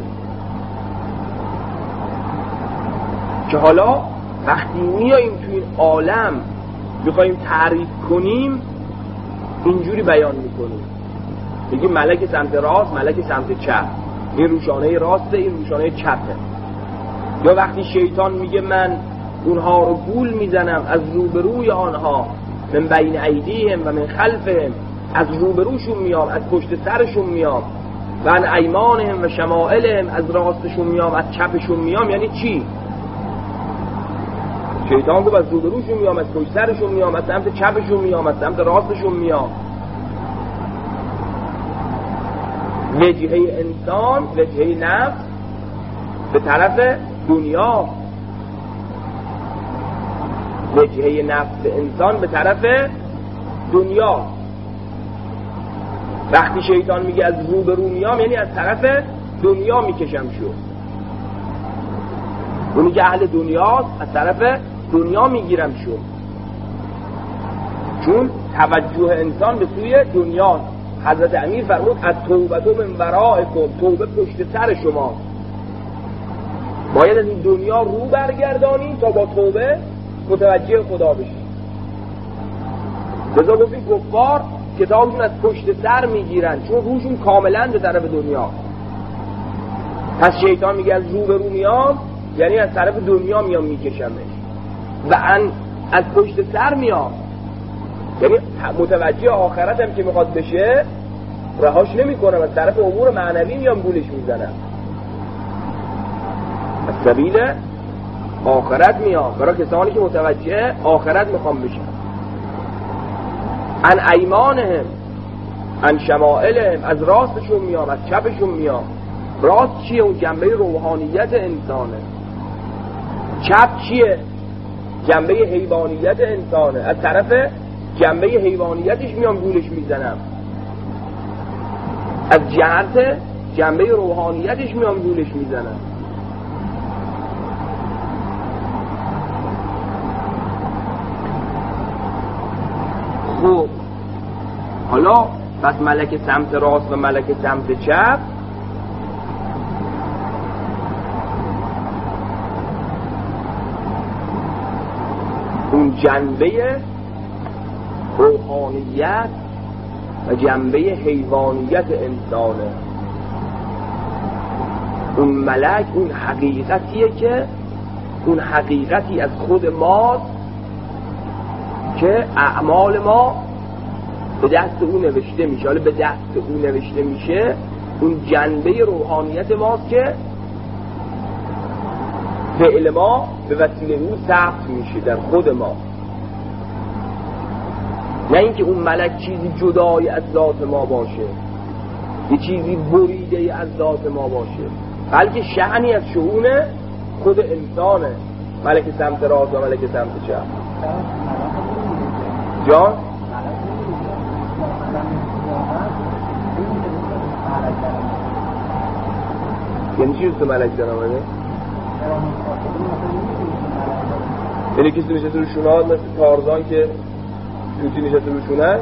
که حالا وقتی میاییم تو این عالم میخواییم تعریف کنیم اینجوری بیان میکنیم، میگیم ملک سمت راست، ملک سمت چپ، این روشانه راسته، این روشانه چپه. یا وقتی شیطان میگه من اونها رو گول میزنم از روبروی آنها، من بین ایدیهم و من خلفهم، از روبروشون میام، از پشت سرشون میام، و عن ایمانهم و شمائلهم، از راستشون میام، از چپشون میام. یعنی چی؟ شیطان گفت از روبروشون میام، از پشت سرشون میام، از سمت چپشون میام، از سمت راستشون میام. وجهه انسان، وجهه نفس به طرف دنیا، وجهه نفس انسان به طرف دنیا. وقتی شیطان میگه از روبرو میام یعنی از طرف دنیا میکشم شو. اونی که اهل دنیاست از طرف دنیا میگیرم چون توجه انسان به سوی دنیا. حضرت امیر فرمود از توبه من ورائکم، توبه پشت سر شما. باید از این دنیا رو برگردانی تا با توبه متوجه خدا بشی. لذا گفتیم کفار کتابشون از پشت سر میگیرن چون روشون کاملا به طرف دنیا. پس شیطان میگه از رو به رو میام، یعنی از طرف دنیا میام میکشمش، و از پشت سر میام، یعنی متوجه آخرت هم که میخواد بشه رهاش نمی کنم، از طرف امور معنوی میام گولش میزنم، از سبیل آخرت میام برای کسانی که متوجه آخرت میخوام بشن. عن ایمانهم عن شمائلهم، از راستشون میام از چپشون میام. راست چیه؟ اون جنبه روحانیت انسانه. چپ چیه؟ جنبه حیوانیت انسانه. از طرف جنبه حیوانیتش میام گولش میزنم، از جهت جنبه روحانیتش میام گولش میزنم. خب حالا پس ملک سمت راست و ملک سمت چپ اون جنبه روحانیت و جنبه حیوانیت انسانه. اون ملک اون حقیقتیه که اون حقیقتی از خود ماست که اعمال ما به دست او نوشته میشه. حالا به دست او نوشته میشه اون جنبه روحانیت ماست که فعل ما به وسیله او ثبت میشه در خود ما، نه اینکه اون ملک چیزی جدای از ذات ما باشه، یه چیزی بریده از ذات ما باشه، بلکه شأنی از شؤون خود انسانه. ملک سمت راست و ملک سمت چپ. جان؟ یعنی چی است ملک در آمده؟ یعنی کسی نشسته رو شونه‌ها مثل تارزان که توتی نشسته رو شونهش؟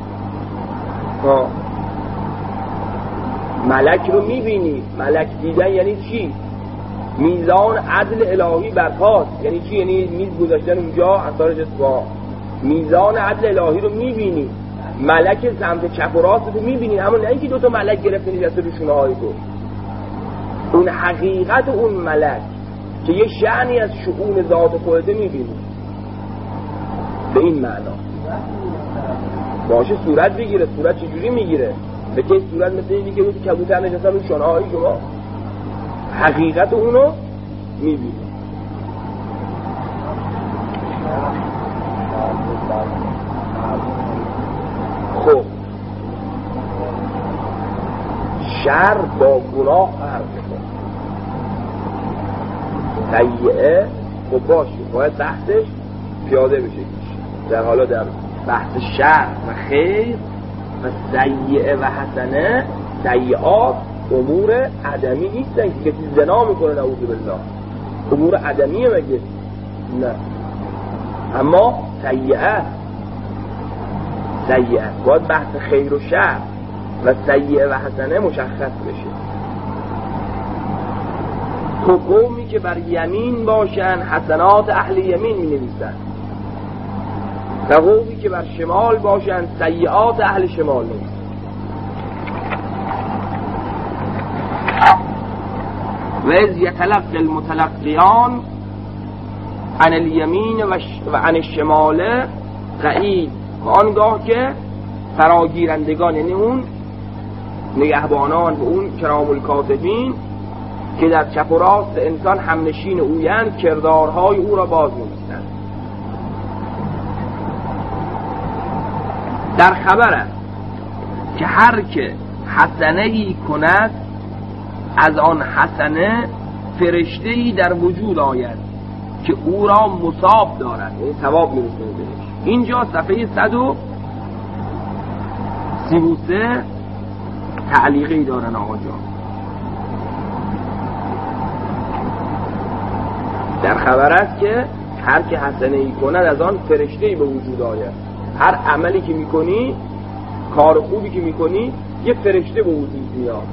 ملک رو میبینی. ملک دیدن یعنی چی؟ میزان عدل الهی برپاست. یعنی چی؟ یعنی میز گذاشتن اونجا اثار جسما. میزان عدل الهی رو میبینی. ملک سمت چپ و راست رو میبینی، اما نه اینکه دوتا ملک گرفته نشسته رو شونه‌های تو. اون حقیقت اون ملک که یه شأنی از شؤون ذات خودته میبینی. به این معنا باشه صورت بگیره. صورت چجوری میگیره؟ به که صورت مثل اینی که بود کبوتر نشسته رو شانه‌های شما. حقیقت اونو میبینی. خب شر با گناه فرق میکنه. سیئه خب باشه باید بحثش پیاده بشه در حالا در بحث شر و خیر و سیئه و حسنه. سیئات امور عدمی نیستن که کسی زنا میکنه نعوذ بالله، امور عدمیه مگه؟ نه. اما سیئه باید بحث خیر و شر و سیئه و حسنه مشخص بشه. تو قومی که بر یمین باشن حسنات اهل یمین می نویسن، و قومی که بر شمال باشن سیئات اهل شمال نویسن. و از یتلقی المتلقیان عن الیمین و عن الشمال قعید، و آنگاه که فراگیرندگان یعنی اون نگهبانان و اون کرام الکاتبین که در چپ و راست انسان همنشین اویند کردارهای او را باز می‌نویسند. در خبر است که هر که حسنه‌ای کند از آن حسنه فرشته‌ای در وجود آید که او را مصاب دارد، یعنی ثواب می‌رسونه بهش. اینجا صفحه 133 تعلیقی دارن آقا جان. در خبر است که هر که حسنه ای کند از آن فرشته‌ای به وجود آید. هر عملی که میکنی، کار خوبی که میکنی، یه فرشته به وجود میاد.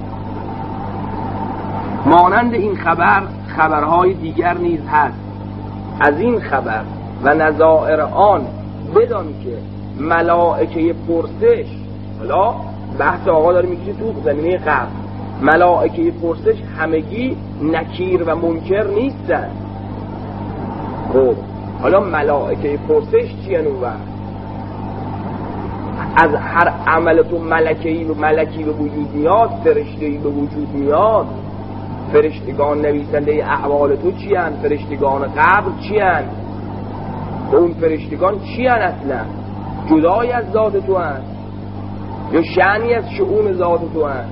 مانند این خبرهای دیگر نیز هست. از این خبر و نظائر آن بدان که ملائکه پرسش، حالا بحث آقا داره میگه تو زمینه قبل، ملائکه پرسش همگی نکیر و منکر نیستن. خب حالا ملائکه پرسش چیه نوبر؟ از هر عمل تو ملکی به وجود میاد، فرشته‌ای به وجود میاد. فرشتگان نویسنده احوال تو چی هن؟ فرشتگان قبر چی هن؟ اون فرشتگان چی هن اصلا؟ جدای از ذات تو هن یا شأنی از شؤون ذات تو هن؟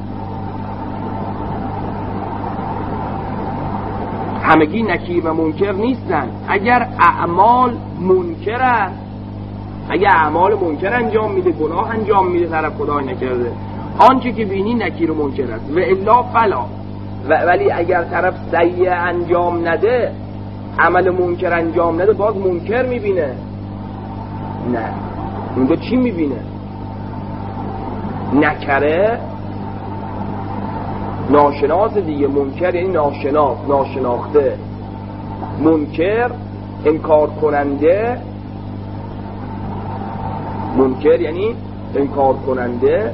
همگی نکیر و منکر نیستن. اگر اعمال منکرن، اگر اعمال منکر انجام میده، گناه انجام میده، طرف خدای نکرده، آنچه که بینی نکیر و منکر است. و الا فلا، ولی اگر طرف سیئه انجام نده، عمل منکر انجام نده، باز منکر میبینه. نه، اونجا چی میبینه؟ نکره ناشناس دیگه. منکر یعنی ناشناس، ناشناخته. منکر انکار کننده. منکر یعنی انکار کننده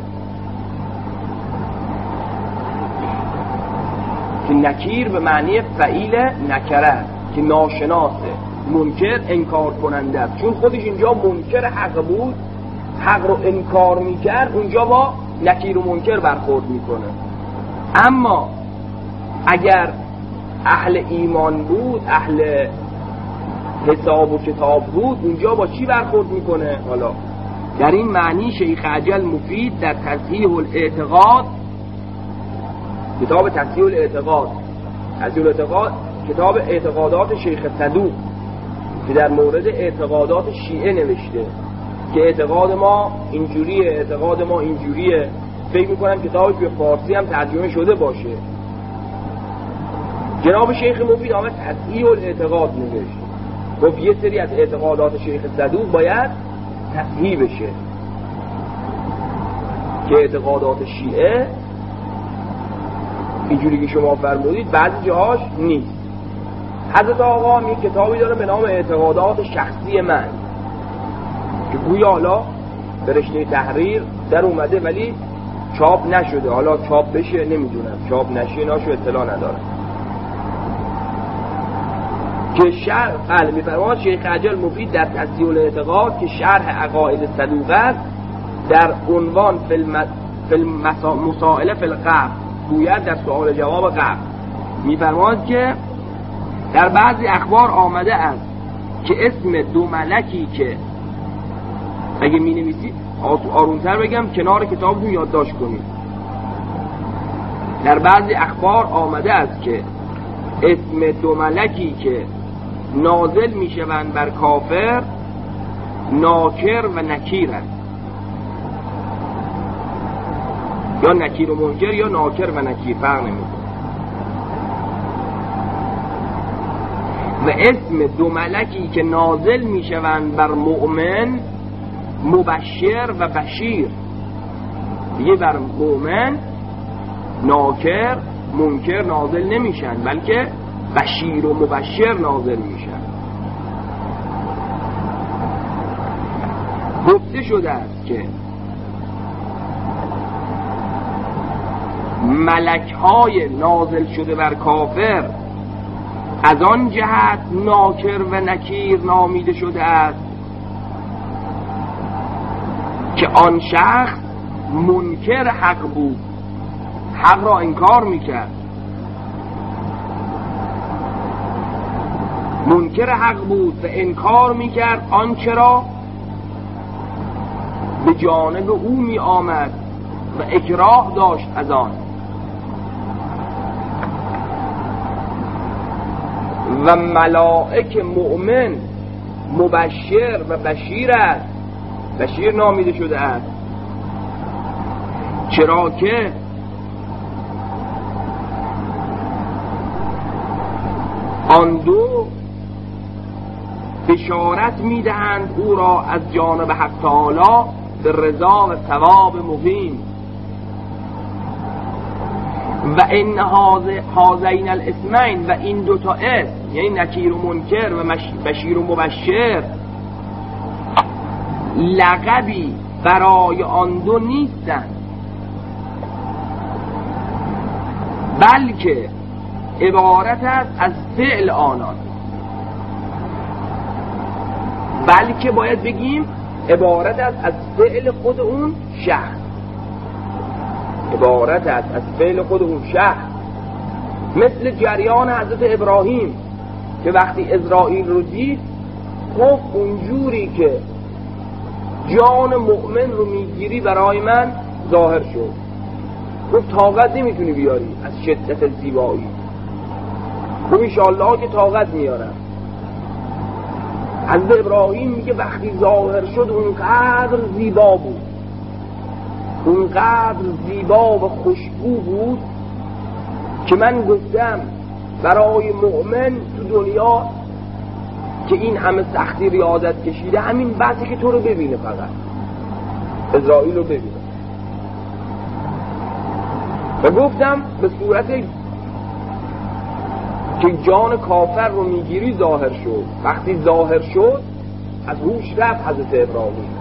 که نکیر به معنی فعیل نکره که ناشناسه. منکر انکار کننده است. چون خودش اینجا منکر حق بود، حق رو انکار میکرد، اونجا با نکیر و منکر برخورد میکنه. اما اگر اهل ایمان بود، اهل حساب و کتاب بود، اونجا با چی برخورد میکنه؟ حالا در این معنی شیخ عجل مفید در تصحیح الاعتقاد، کتاب تصحیح الاعتقاد، کتاب اعتقادات شیخ صدوق که در مورد اعتقادات شیعه نوشته که اعتقاد ما اینجوریه، اعتقاد ما اینجوریه. فکر میکنم کتابش به فارسی هم ترجمه شده باشه. جناب شیخ مفید آمد تصحیح الاعتقاد نوشت، گفت یه سری از اعتقادات شیخ صدوق باید تصحیح بشه که اعتقادات شیعه اینجوری که شما فرمودید بعضی جاهاش نیست. حضرت آقا هم یک کتابی داره به نام اعتقادات شخصی من که گویا حالا به رشته تحریر در اومده ولی چاپ نشده. حالا چاپ بشه نمیدونم، چاپ نشه ناشو اطلاع ندارم. که شرح میفرماد شیخ عجل مفید در تصحیح الاعتقاد که شرح عقاید صدوق است، در عنوان مسائل فی القبر گوید در سوال جواب قبر میفرماد که در بعضی اخبار آمده است که اسم دو ملکی که اگه می نویسید آرومتر بگم کنار کتابتون یادداشت کنید. در بعضی اخبار آمده است که اسم دو ملکی که نازل می شوند بر کافر ناکر و نکیر است، یا نکیر و منکر یا ناکر و نکیر، فرق نمیکنه. و اسم دو ملکی که نازل می شوند بر مؤمن مبشر و بشیر، دیگه بر مؤمن ناکر منکر نازل نمیشن بلکه بشیر و مبشر نازل میشن. گفته شده است که ملک‌های نازل شده بر کافر از آن جهت ناکر و نکیر نامیده شده است که آن شخص منکر حق بود، حق را انکار میکرد. منکر حق بود و انکار میکرد آنچه را به جانب او می آمد و اکراه داشت از آن. و ملائک مؤمن مبشر و بشیر است، بشیر نامیده شده است، چرا که آن دو بشارت میدهند او را از جانب حق تعالی به رضا و ثواب مقیم. و ان هذین الاسمین، و این دوتا اسم یعنی نکیر و منکر و بشیر و مبشر لقبی برای آن دو نیستند، بلکه عبارت است از فعل آنان. بلکه باید بگیم عبارت است از فعل خود اون شخص، عبارت است از فعل خود اون شخص. مثل جریان حضرت ابراهیم که وقتی عزرائیل رو دید گفت اونجوری که جان مؤمن رو میگیری برای من ظاهر شد. گفت طاقت نمیتونی بیاری از شدت زیبایی. گفت انشاءالله که طاقت میارم. حضرت ابراهیم میگه وقتی ظاهر شد اونقدر زیبا بود، اونقدر زیبا و خوشبو بود که من گفتم برای مؤمن تو دنیا که این همه سختی ریاضت کشیده همین بحثی که تو رو ببینه، فقط عزرائیل رو ببینه. و گفتم به صورت که جان کافر رو میگیری ظاهر شد. وقتی ظاهر شد از هوش رفت حضرت ابراهیم،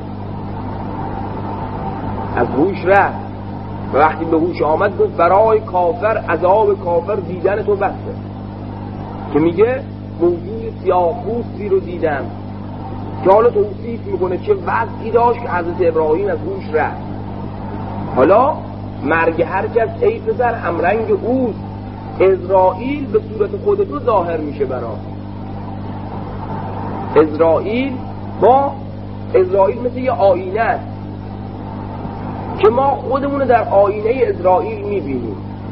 از هوش رفت و وقتی به هوش آمد گفت برای کافر عذاب کافر دیدن تو بسه، که میگه موجود سیاه‌پوستی رو دیدم که حالا توصیف میکنه چه وضعی داشت که حضرت ابراهیم از هوش رفت. حالا مرگ هر کس ای پسر همرنگ اوست، عزرائیل به صورت خودتو ظاهر میشه برا عزرائیل. عزرائیل مثل یه آینه است که ما خودمونو در آینه عزرائیل میبینیم.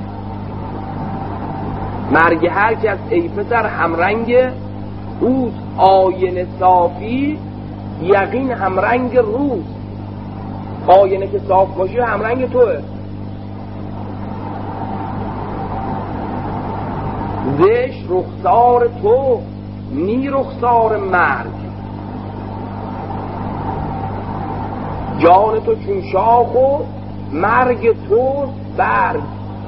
مرگ هر کس ای پسر همرنگ اوست، آینه صافی یقین همرنگ روز. آینه که صاف باشه همرنگ توه. زش رخسار تو نی رخسار مرگ، جان تو چون شاخ و مرگ تو برگ.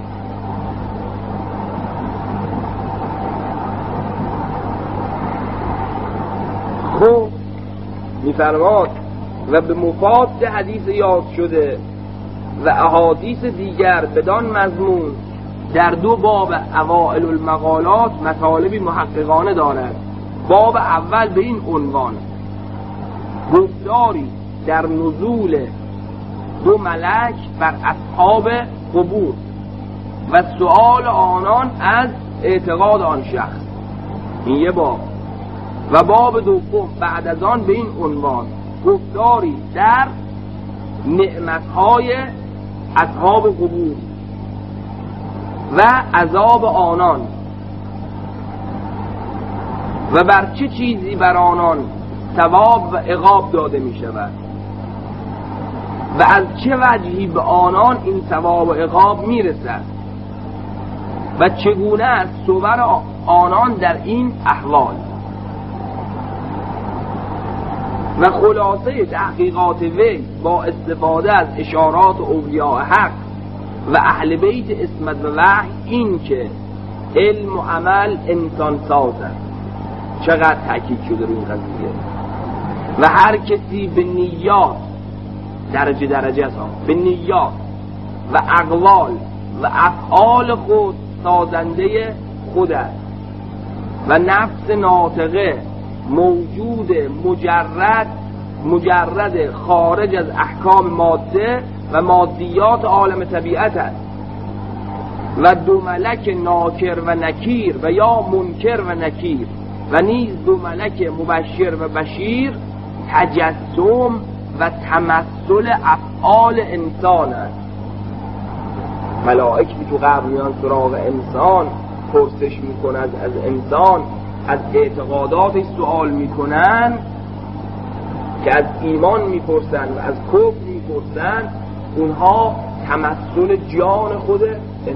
خب میفرماد و به مفاد حدیث یاد شده و احادیث دیگر بدان مضمون در دو باب اوائل المقالات مطالبی محققانه دارد. باب اول به این عنوان: گفتاری در نزول دو ملک بر اصحاب قبور و سؤال آنان از اعتقاد آن شخص. این یه باب. و باب دوم بعد از آن به این عنوان: گفتاری در نعمتهای اصحاب قبور و عذاب آنان و بر چه چیزی بر آنان ثواب و عقاب داده می شود و از چه وجهی به آنان این ثواب و عقاب می رسد و چگونه است صور آنان در این احوال. و خلاصه تحقیقات وی با استفاده از اشارات اولیاء حق و اهل بیت عصمت و وحی این که علم و عمل انسان سازد. چقدر تأکید شده روی این قضیه. و هر کسی به نیات درجه است، به نیات و اقوال و افعال خود سازنده خود است و نفس ناطقه موجود مجرد خارج از احکام ماده و مادیات عالم طبیعت است. و دو ملک ناکر و نکیر و یا منکر و نکیر و نیز دو ملک مبشر و بشیر تجسم و تمثل افعال انسان است. ملائکه تو قبر میان سراغ انسان، پرسش میکنند از انسان، از اعتقاداتش سوال میکنن که از ایمان میپرسن و از کفر میپرسن. اونها تمثل جان خود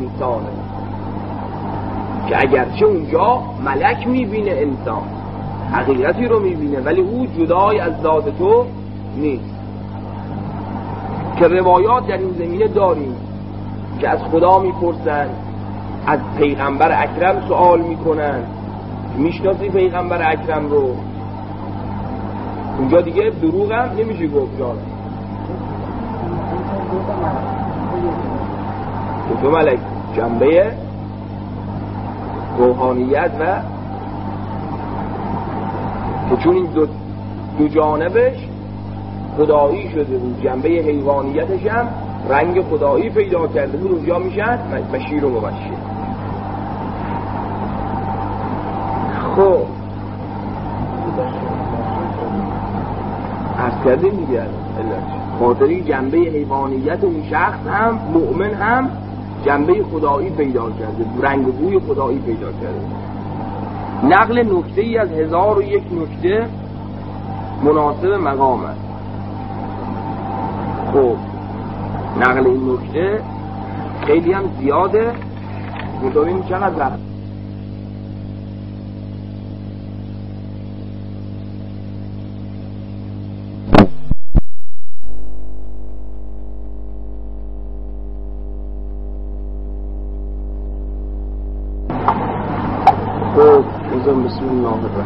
انسانه که اگرچه اونجا ملک میبینه انسان، حقیقتی رو میبینه ولی او جدای از ذات تو نیست. که روایات در این زمینه داریم که از خدا میپرسن، از پیغمبر اکرم سوال میکنن، میشناسی پیغمبر اکرم رو؟ اونجا دیگه دروغ هم نمیشه گفت جان. دو ملک جنبه روحانیت و که چون این دو جانبش خدایی شده بود، جنبه حیوانیتش هم رنگ خدایی پیدا کرده بود، اونجا میشن بشیر و مبشر. خب عرض کردیم دیگه خاطری جنبه حیوانیت اون شخص هم مؤمن هم جنبه خدایی پیدا کرده، رنگ و بوی خدایی پیدا کرده. نقل نکته ای از 1001 نکته مناسب مقام است. خب نقل این نکته خیلی هم زیاده، ببینیم چقدر وقت. خب بسم الله الرحمن